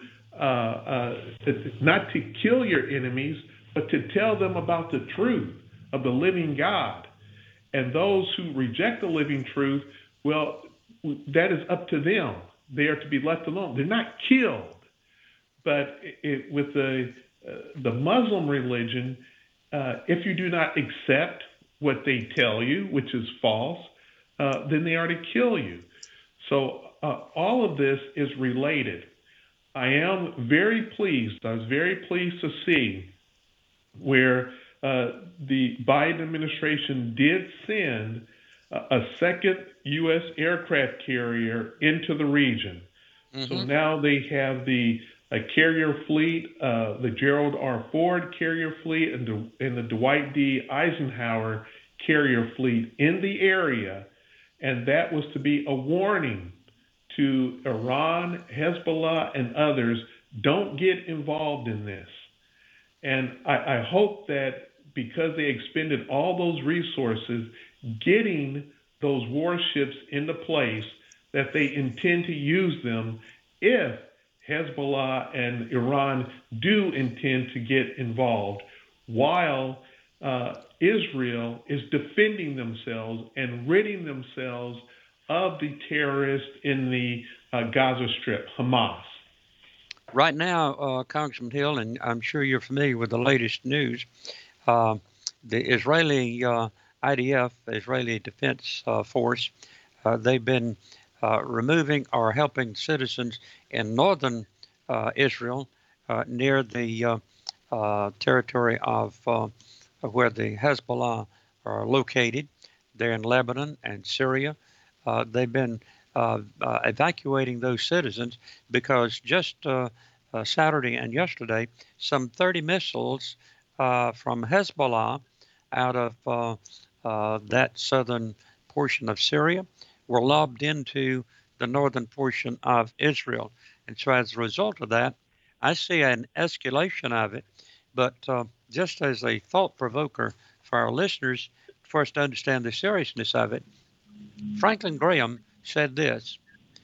not to kill your enemies, but to tell them about the truth of the living God. And those who reject the living truth, well, that is up to them. They are to be left alone. They're not killed. But with the Muslim religion, if you do not accept what they tell you, which is false, then they are to kill you. So all of this is related. I am very pleased. I was very pleased to see where the Biden administration did send a second U.S. aircraft carrier into the region. Mm-hmm. So now they have the carrier fleet, the Gerald R. Ford carrier fleet, and the Dwight D. Eisenhower carrier fleet in the area. And that was to be a warning to Iran, Hezbollah, and others, don't get involved in this. And I hope that because they expended all those resources getting those warships into place, that they intend to use them if Hezbollah and Iran do intend to get involved, while Israel is defending themselves and ridding themselves of the terrorists in the Gaza Strip, Hamas. Right now, Congressman Hill, and I'm sure you're familiar with the latest news, the Israeli IDF, Israeli Defense Force, they've been removing or helping citizens in northern Israel near the territory of where the Hezbollah are located. They're in Lebanon and Syria. They've been evacuating those citizens because just Saturday and yesterday, some 30 missiles from Hezbollah out of that southern portion of Syria were lobbed into the northern portion of Israel. And so as a result of that, I see an escalation of it. But just as a thought provoker for our listeners, for us to understand the seriousness of it, Franklin Graham said this: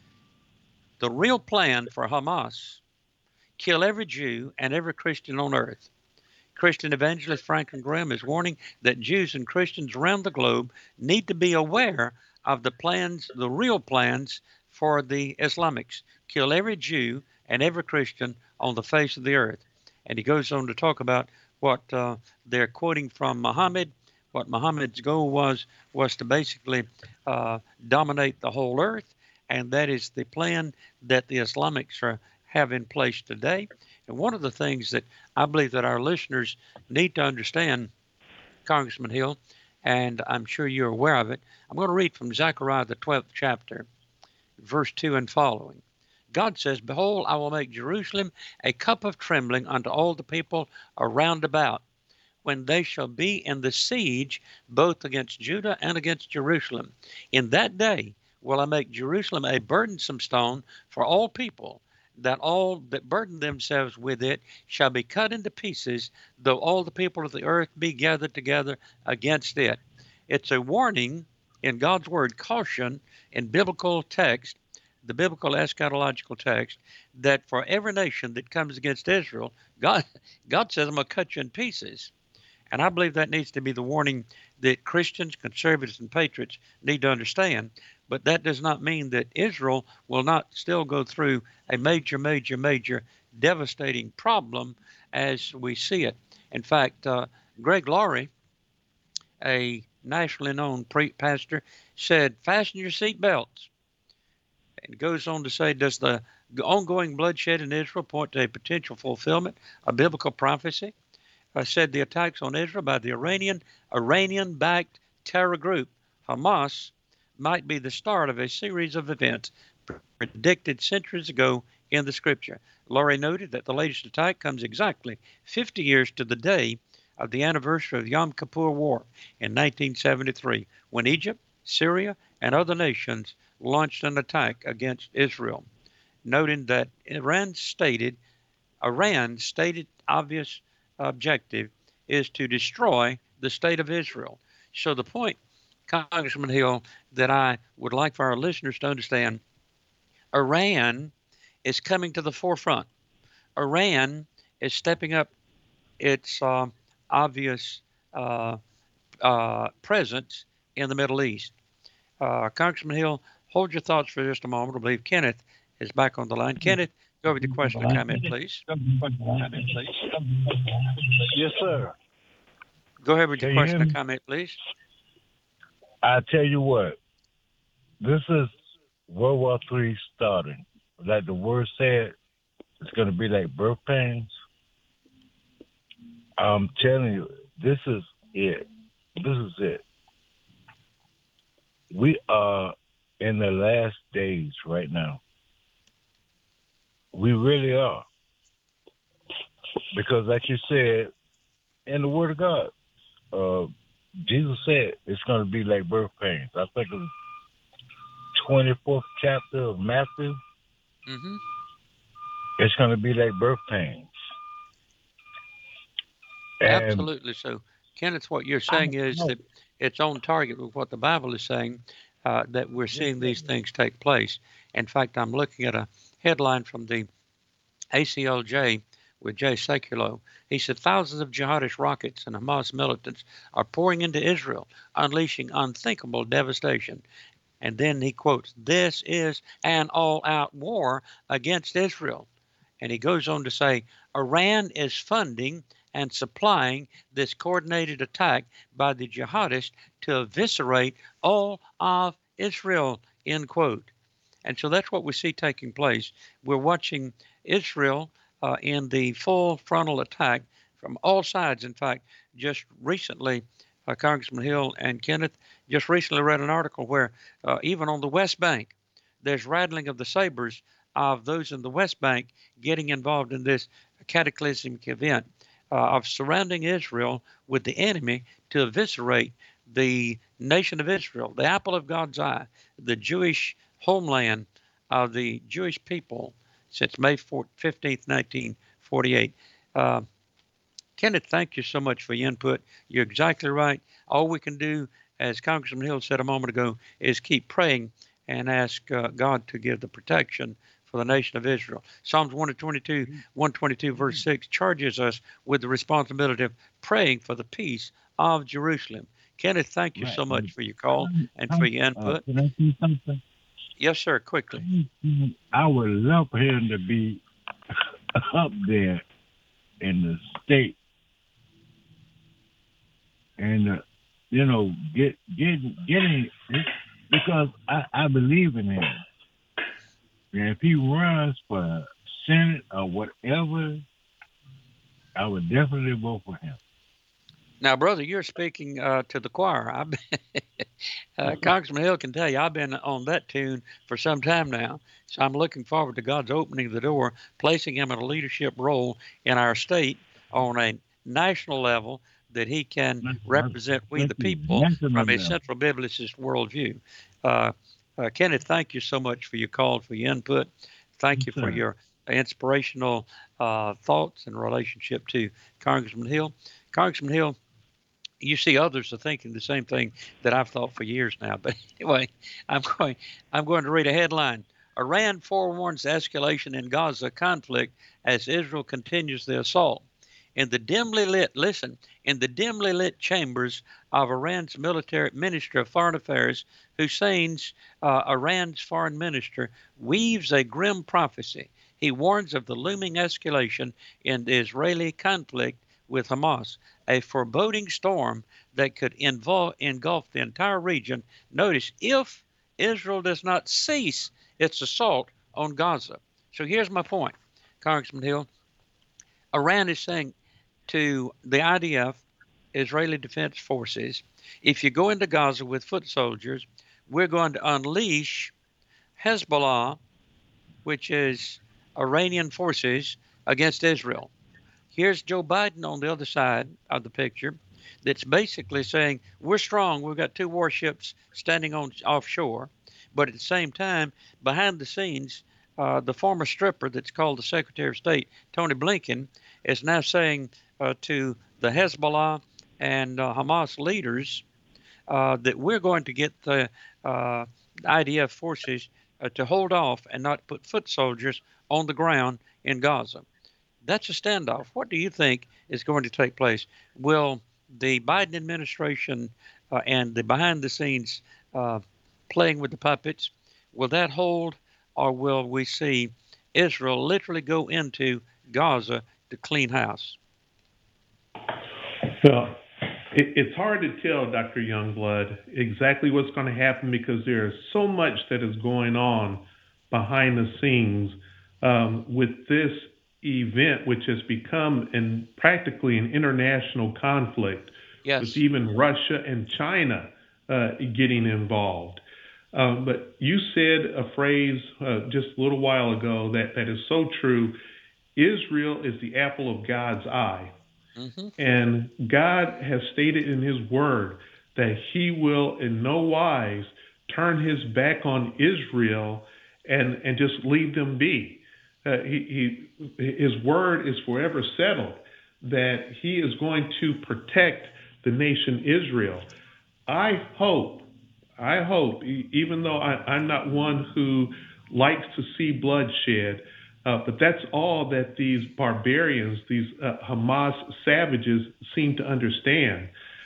the real plan for Hamas, kill every Jew and every Christian on earth. Christian evangelist Franklin Graham is warning that Jews and Christians around the globe need to be aware of the plans, the real plans for the Islamics. Kill every Jew and every Christian on the face of the earth. And he goes on to talk about what they're quoting from Muhammad. What Muhammad's goal was to basically dominate the whole earth, and that is the plan that the Islamics have in place today. And one of the things that I believe that our listeners need to understand, Congressman Hill, and I'm sure you're aware of it, I'm going to read from Zechariah, the 12th chapter, verse 2 and following. God says, behold, I will make Jerusalem a cup of trembling unto all the people around about, when they shall be in the siege both against Judah and against Jerusalem. In that day will I make Jerusalem a burdensome stone for all people, that all that burden themselves with it shall be cut into pieces, though all the people of the earth be gathered together against it. It's a warning in God's word, caution in biblical text, the biblical eschatological text, that for every nation that comes against Israel, God says, I'm going to cut you in pieces. And I believe that needs to be the warning that Christians, conservatives, and patriots need to understand. But that does not mean that Israel will not still go through a major, major, major devastating problem as we see it. In fact, Greg Laurie, a nationally known pastor, said, fasten your seatbelts. And goes on to say, does the ongoing bloodshed in Israel point to a potential fulfillment of biblical prophecy? Said the attacks on Israel by the Iranian-backed terror group Hamas might be the start of a series of events predicted centuries ago in the scripture. Laurie noted that the latest attack comes exactly 50 years to the day of the anniversary of the Yom Kippur War in 1973, when Egypt, Syria, and other nations launched an attack against Israel, noting that Iran's stated obvious objective is to destroy the state of Israel. So the point, Congressman Hill, that I would like for our listeners to understand, Iran is coming to the forefront. Iran is stepping up its obvious presence in the Middle East. Congressman Hill, hold your thoughts for just a moment. I believe Kenneth is back on the line. Kenneth, go with your question or comment, please. Yes, sir. Go ahead with your question or comment, please. I tell you what, this is World War III starting. Like the word said, it's going to be like birth pains. I'm telling you, this is it. This is it. We are in the last days right now. We really are. Because like you said, in the Word of God, Jesus said it's going to be like birth pains. I think it's 24th chapter of Matthew. Mm-hmm. It's going to be like birth pains. Absolutely. So, Kenneth, what you're saying is that it's on target with what the Bible is saying, that we're seeing these things take place. In fact, I'm looking at a headline from the ACLJ with Jay Sekulow. He said thousands of jihadist rockets and Hamas militants are pouring into Israel, unleashing unthinkable devastation. And then he quotes, this is an all-out war against Israel. And he goes on to say, Iran is funding and supplying this coordinated attack by the jihadists to eviscerate all of Israel, end quote. And so that's what we see taking place. We're watching Israel in the full frontal attack from all sides. In fact, just recently, Congressman Hill and Kenneth just recently read an article where even on the West Bank, there's rattling of the sabers of those in the West Bank getting involved in this cataclysmic event of surrounding Israel with the enemy to eviscerate the nation of Israel, the apple of God's eye, the Jewish homeland of the Jewish people since May 15th, 1948. Kenneth, thank you so much for your input. You're exactly right. All we can do, as Congressman Hill said a moment ago, is keep praying and ask God to give the protection for the nation of Israel. Psalms 122, verse 6 charges us with the responsibility of praying for the peace of Jerusalem. Kenneth, thank you so much for your call and for your input. Can I say something? Yes, sir, quickly. I would love for him to be up there in the state and, getting because I believe in him. And if he runs for Senate or whatever, I would definitely vote for him. Now, brother, you're speaking to the choir. Congressman Hill can tell you I've been on that tune for some time now. So I'm looking forward to God's opening the door, placing him in a leadership role in our state on a national level that he can represent we the people from a central biblicist worldview. Kenneth, thank you so much for your call, for your input. Thank you for your inspirational thoughts and relationship to Congressman Hill. Congressman Hill, you see others are thinking the same thing that I've thought for years now. But anyway, I'm going to read a headline. Iran forewarns escalation in Gaza conflict as Israel continues the assault. In the dimly lit chambers of Iran's military Minister of Foreign Affairs, Hussein's Iran's foreign minister weaves a grim prophecy. He warns of the looming escalation in the Israeli conflict with Hamas, a foreboding storm that could engulf the entire region. Notice, if Israel does not cease its assault on Gaza. So here's my point, Congressman Hill. Iran is saying to the IDF, Israeli Defense Forces, if you go into Gaza with foot soldiers, we're going to unleash Hezbollah, which is Iranian forces, against Israel. Here's Joe Biden on the other side of the picture that's basically saying, we're strong. We've got 2 warships standing on offshore. But at the same time, behind the scenes, the former stripper that's called the Secretary of State, Tony Blinken, is now saying to the Hezbollah and Hamas leaders that we're going to get the IDF forces to hold off and not put foot soldiers on the ground in Gaza. That's a standoff. What do you think is going to take place? Will the Biden administration and the behind-the-scenes playing with the puppets, will that hold, or will we see Israel literally go into Gaza to clean house? Well, it's hard to tell, Dr. Youngblood, exactly what's going to happen because there is so much that is going on behind the scenes with this event, which has become practically an international conflict, with even Russia and China getting involved. But you said a phrase just a little while ago that is so true. Israel is the apple of God's eye. Mm-hmm. And God has stated in his word that he will in no wise turn his back on Israel and just leave them be. His word is forever settled that he is going to protect the nation Israel. I hope, even though I'm not one who likes to see bloodshed, but that's all that these barbarians, these Hamas savages seem to understand.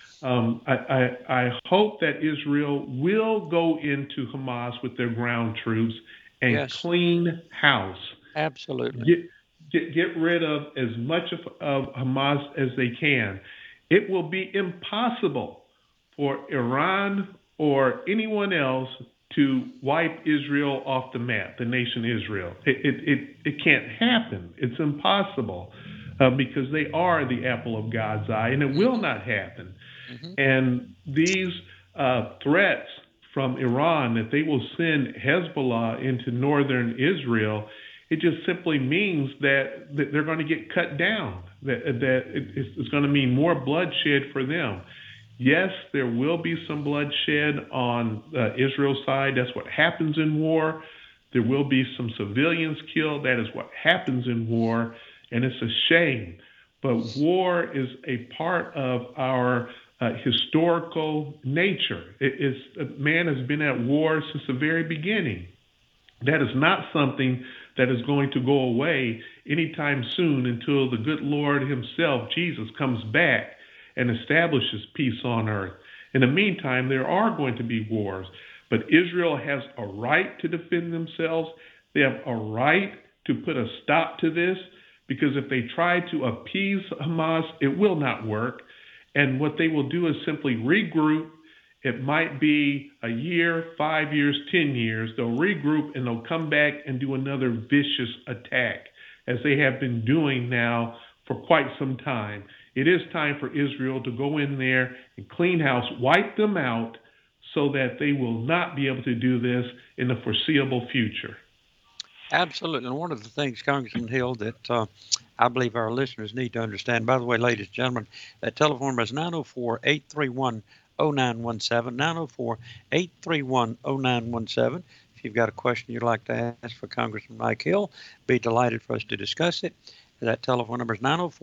I hope that Israel will go into Hamas with their ground troops and clean house. Absolutely. Get rid of as much of Hamas as they can. It will be impossible for Iran or anyone else to wipe Israel off the map, the nation Israel. It can't happen. It's impossible because they are the apple of God's eye, and it will not happen. Mm-hmm. And these threats from Iran that they will send Hezbollah into northern Israel, it just simply means that they're going to get cut down, that it's going to mean more bloodshed for them. Yes, there will be some bloodshed on Israel's side. That's what happens in war. There will be some civilians killed. That is what happens in war, and it's a shame. But war is a part of our historical nature. Man has been at war since the very beginning. That is not something that is going to go away anytime soon until the good Lord himself, Jesus, comes back and establishes peace on earth. In the meantime, there are going to be wars, but Israel has a right to defend themselves. They have a right to put a stop to this, because if they try to appease Hamas, it will not work. And what they will do is simply regroup. It might be a year, 5 years, 10 years. They'll regroup and they'll come back and do another vicious attack, as they have been doing now for quite some time. It is time for Israel to go in there and clean house, wipe them out, so that they will not be able to do this in the foreseeable future. Absolutely. And one of the things, Congressman Hill, that I believe our listeners need to understand, by the way, ladies and gentlemen, that telephone number is 904-831-0917, 904-831-0917. If you've got a question you'd like to ask for Congressman Mike Hill, be delighted for us to discuss it. That telephone number is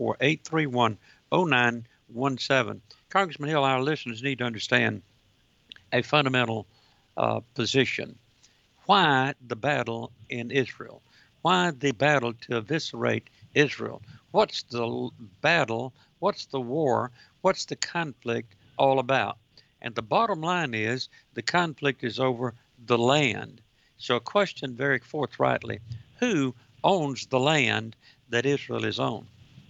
904-831-0917. Congressman Hill, our listeners need to understand a fundamental position. Why the battle in Israel? Why the battle to eviscerate Israel? What's the battle? What's the war? What's the conflict all about? And the bottom line is the conflict is over the land. So a question very forthrightly, who owns the land that Israel is on?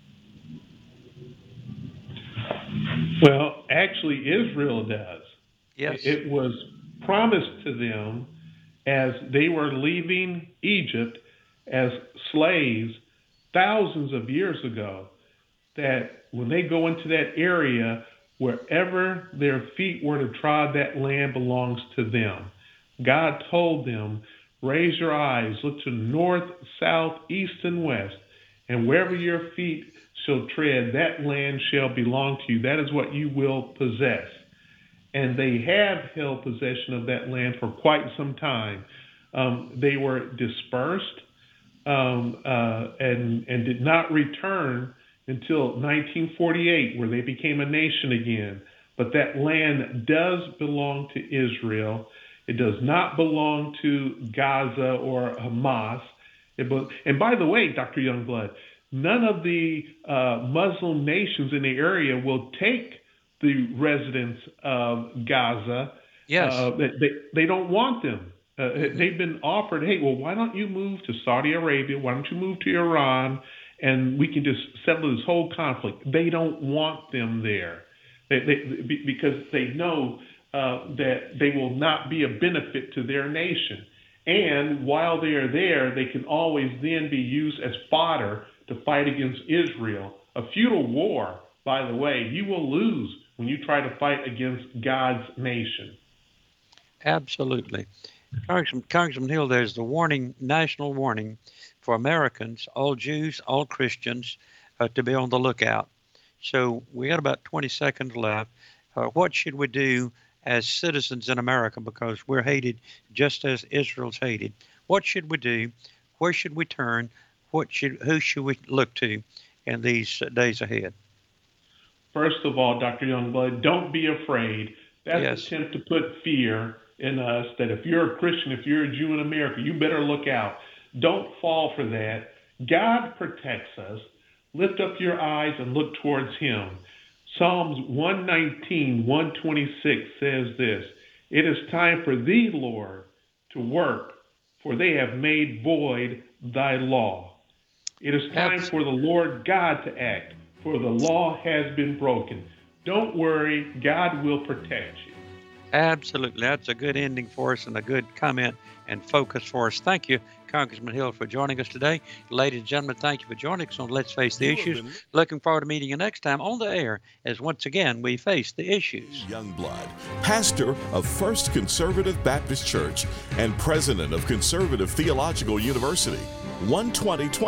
Well, actually, Israel does. Yes. It was promised to them as they were leaving Egypt as slaves thousands of years ago, that when they go into that area, wherever their feet were to trod, that land belongs to them. God told them, raise your eyes, look to the north, south, east, and west, and wherever your feet shall tread, that land shall belong to you. That is what you will possess. And they have held possession of that land for quite some time. They were dispersed and did not return until 1948, where they became a nation again. But that land does belong to Israel. It does not belong to Gaza or Hamas. And by the way, Dr. Youngblood, none of the Muslim nations in the area will take the residents of Gaza. Yes. They don't want them. They've been offered, hey, well, why don't you move to Saudi Arabia? Why don't you move to Iran? And we can just settle this whole conflict. They don't want them there because they know that they will not be a benefit to their nation. And while they are there, they can always then be used as fodder to fight against Israel. A futile war, by the way, you will lose when you try to fight against God's nation. Absolutely. Congressman Hill, there's the warning, national warning for Americans, all Jews, all Christians, to be on the lookout. So we got about 20 seconds left. What should we do as citizens in America, because we're hated just as Israel's hated? What should we do? Where should we turn? Who should we look to in these days ahead? First of all, Dr. Youngblood, don't be afraid. That's an attempt to put fear in us that if you're a Christian, if you're a Jew in America, you better look out. Don't fall for that. God protects us. Lift up your eyes and look towards him. Psalms 119, 126 says this: it is time for thee, Lord, to work, for they have made void thy law. It is time for the Lord God to act, for the law has been broken. Don't worry, God will protect you. Absolutely. That's a good ending for us and a good comment and focus for us. Thank you, Congressman Hill, for joining us today. Ladies and gentlemen, thank you for joining us on Let's Face the Issues. Looking forward to meeting you next time on the air as once again we face the issues. Youngblood, pastor of First Conservative Baptist Church and president of Conservative Theological University, 120